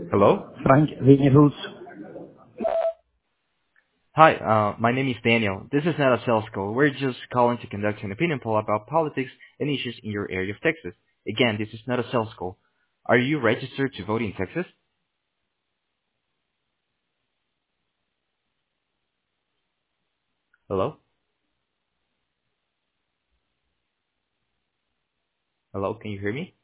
Hello? Frank Wingerhoots. Hi, my name is Daniel. This is not a sales call. We're just calling to conduct an opinion poll about politics and issues in your area of Texas. Again, this is not a sales call. Are you registered to vote in Texas? Hello? Hello, can you hear me?